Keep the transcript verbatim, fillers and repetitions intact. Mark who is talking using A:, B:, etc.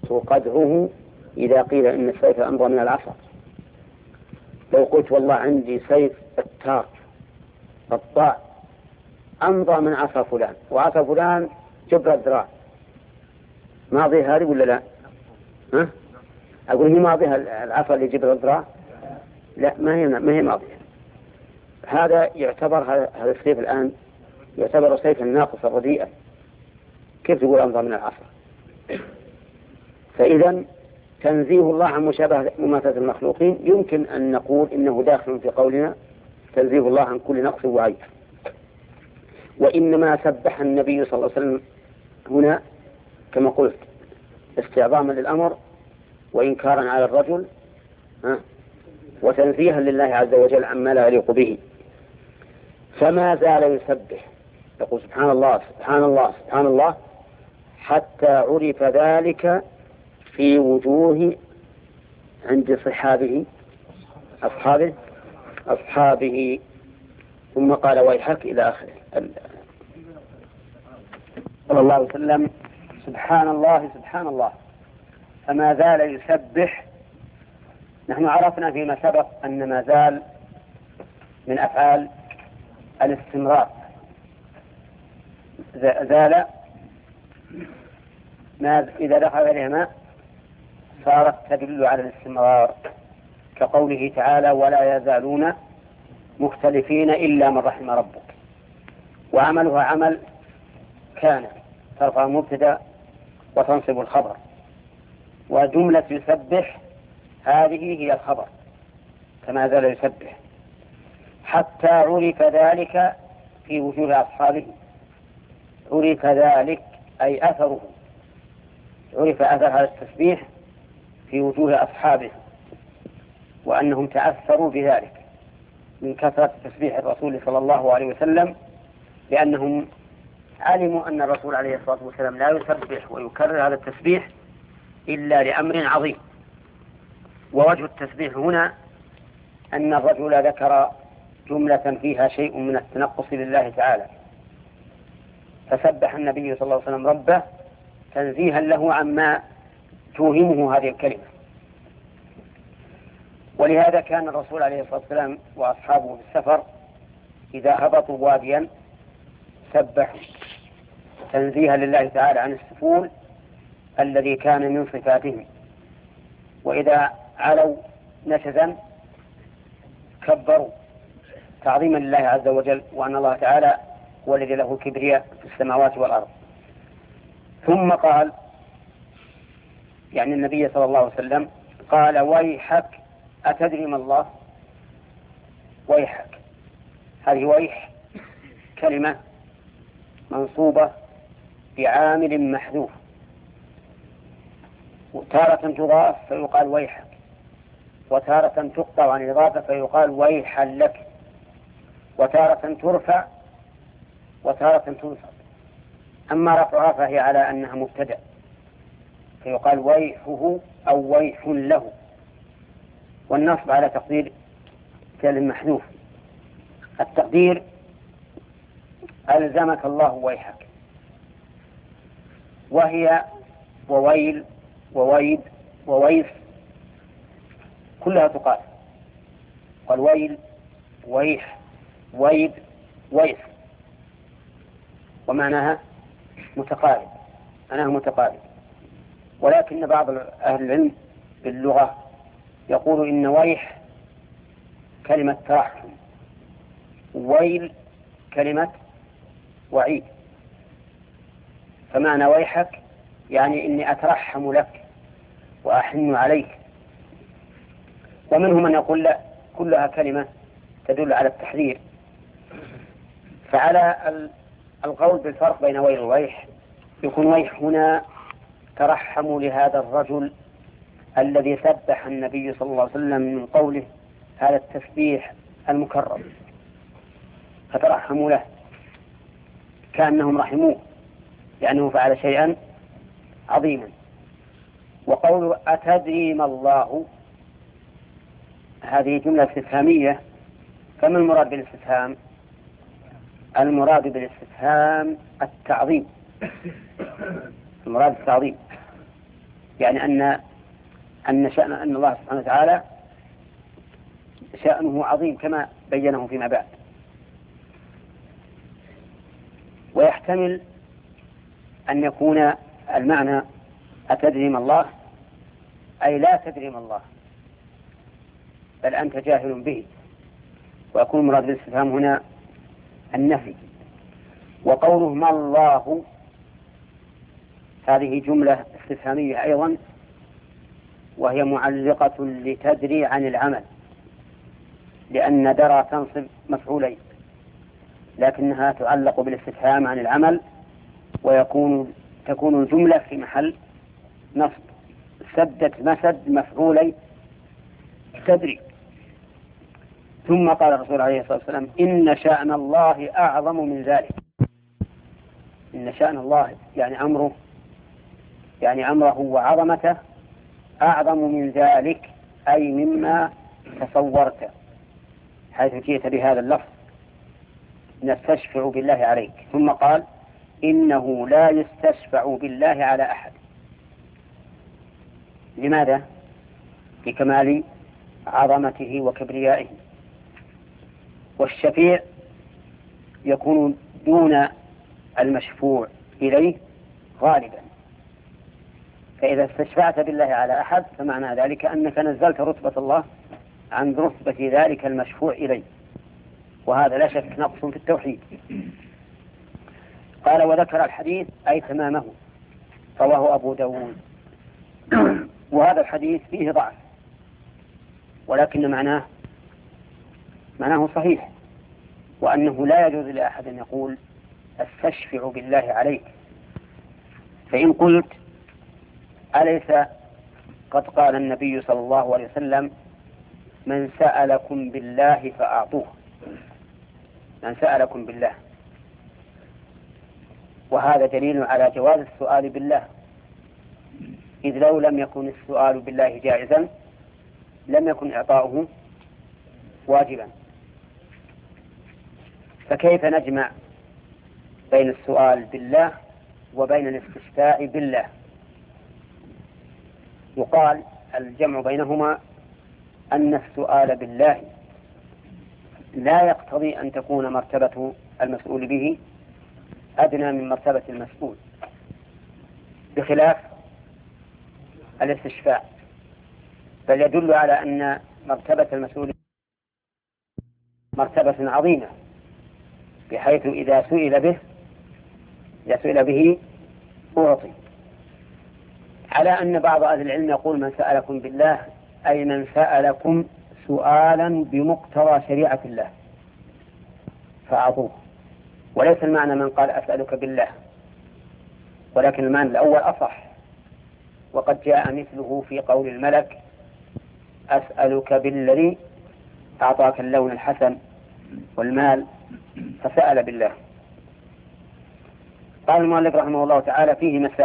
A: قدره إذا قيل إن السيف أمضى من العصا. لو قلت والله عندي سيف التار الطاع أمضى من عصا فلان، وعصا فلان جبر الذراع، ماضي هذه ولا لا؟ ها؟ أقول هي ماضيها العصا اللي جبر الذراع؟ لا، ما هي ما هي ماضية. هذا يعتبر هذا السيف الآن يعتبر سيفا ناقصا رديئا، كيف تقول أمضى من العصا؟ فإذا تنزيه الله عن مشابهة مماثلة المخلوقين يمكن أن نقول إنه داخل في قولنا تنزيه الله عن كل نقص وعيب. وإنما سبح النبي صلى الله عليه وسلم هنا كما قلت استعظاما للأمر وإنكارا على الرجل وتنزيها لله عز وجل عما لا يليق به، فما زال يسبح يقول سبحان الله سبحان الله سبحان الله حتى عرف ذلك في وجوه عند صحابه أصحابه أصحابه ثم قال ويحك إلى آخره. صلى الله عليه وسلم سبحان الله سبحان الله فما زال يسبح. نحن عرفنا فيما سبق أن ما زال من أفعال الاستمرار، زال ما إذا دخل عليها ماء صارت تدل على الاستمرار، كقوله تعالى ولا يزالون مختلفين إلا من رحم ربك. وعملها عمل كان ترفع مبتدا وتنصب الخبر، وجملة يسبح هذه هي الخبر كما زال يسبح حتى عرف ذلك في وجوه أصحابه. عرف ذلك أي أثره، عرف أثر هذا التسبيح في وجوه أصحابه وأنهم تأثروا بذلك من كثرة تسبيح الرسول صلى الله عليه وسلم، لأنهم علموا أن الرسول عليه الصلاة والسلام لا يسبح ويكرر هذا التسبيح إلا لأمر عظيم. ووجه التسبيح هنا أن الرجل ذكر جملة فيها شيء من التنقص لله تعالى، فسبح النبي صلى الله عليه وسلم ربه تنزيها له عما توهمه هذه الكلمة. ولهذا كان الرسول عليه الصلاة والسلام وأصحابه في السفر إذا هبطوا واديا سبحوا تنزيها لله تعالى عن السفول الذي كان من صفاتهم، وإذا علوا نشزا كبروا تعظيما لله عز وجل وأن الله تعالى هو الذي له كبرياء في السماوات والأرض. ثم قال يعني النبي صلى الله عليه وسلم قال ويحك أتدري ما الله؟ ويحك هذه ويح كلمة منصوبة بعامل محذوف، وتارة تضاف فيقال ويحك، وتارة تقطع عن الإضافة فيقال ويحا لك، وتارة ترفع وتارة تنصب. أما رفعها فهي على أنها مبتدأ فيقال ويحه أو ويح له، والنصب على تقدير فعل محذوف. التقدير ألزمك الله ويحك، وهي وويل وويد وويف كلها تقال، قال ويل ويح ويد ويف ومعناها متقارب، معناها متقارب. ولكن بعض أهل العلم باللغة يقول إن ويح كلمة ترحم، ويل كلمة وعيد، فمعنى ويحك يعني إني أترحم لك وأحن عليك. ومنهم من يقول لا كلها كلمة تدل على التحذير. فعلى القول بالفرق بين ويل وويح يكون ويح هنا ترحموا لهذا الرجل الذي سبح النبي صلى الله عليه وسلم من قوله هذا التسبيح المكرر، فترحموا له كأنهم رحموه لأنه فعل شيئا عظيما. وقول أتدري ما الله هذه جملة استفهامية، فما المراد بالاستفهام؟ المراد بالاستفهام التعظيم، المراد التعظيم. يعني أن أن شأن أن الله سبحانه وتعالى شأنه عظيم كما بينه فيما بعد. ويحتمل أن يكون المعنى أتدري ما الله أي لا تدري ما الله، بل أنت جاهل به، ويكون مراد بالاستفهام هنا النفي. وقوله ما الله هذه جملة استفهامية أيضا، وهي معلقة لتدري عن العمل، لأن درى تنصب مفعولين، لكنها تعلق بالاستفهام عن العمل، ويكون تكون الجملة في محل نصب. سدت مسد مفعولي تدري. ثم قال الرسول عليه الصلاة والسلام إن شأن الله أعظم من ذلك. إن شأن الله يعني أمره، يعني أمره وعظمته أعظم من ذلك، أي مما تصورت، حيث جئت بهذا اللفظ نستشفع بالله عليك. ثم قال إنه لا يستشفع بالله على أحد. لماذا؟ لكمال عظمته وكبريائه. والشفيع يكون دون المشفوع إليه غالبا، فإذا استشفعت بالله على أحد فمعنى ذلك أنك نزلت رتبة الله عن رتبة ذلك المشفوع إليه، وهذا لا شك نقص في التوحيد. قال وذكر الحديث أي تمامه، رواه أبو داود. وهذا الحديث فيه ضعف، ولكن معناه معناه صحيح، وأنه لا يجوز لأحد أن يقول استشفع بالله عليك. فإن قلت أليس قد قال النبي صلى الله عليه وسلم من سألكم بالله فأعطوه، من سألكم بالله، وهذا دليل على جواز السؤال بالله، إذ لو لم يكن السؤال بالله جائزا لم يكن إعطاؤه واجبا. فكيف نجمع بين السؤال بالله وبين الاستشفاع بالله؟ يقال الجمع بينهما أن السؤال بالله لا يقتضي أن تكون مرتبة المسؤول به أدنى من مرتبة المسؤول، بخلاف الاستشفاع، بل يدل على أن مرتبة المسؤول مرتبة عظيمة، بحيث إذا سئل به إذا سئل به أعطي. على أن بعض أهل العلم يقول من سألكم بالله أي من سألكم سؤالا بمقتضى شريعة الله فأعطوه، وليس المعنى من قال أسألك بالله، ولكن المعنى الأول أصح. وقد جاء مثله في قول الملك أسألك بالذي أعطاك اللون الحسن والمال، فسأل بالله. قال المؤلف رحمه الله تعالى فيه مسائل.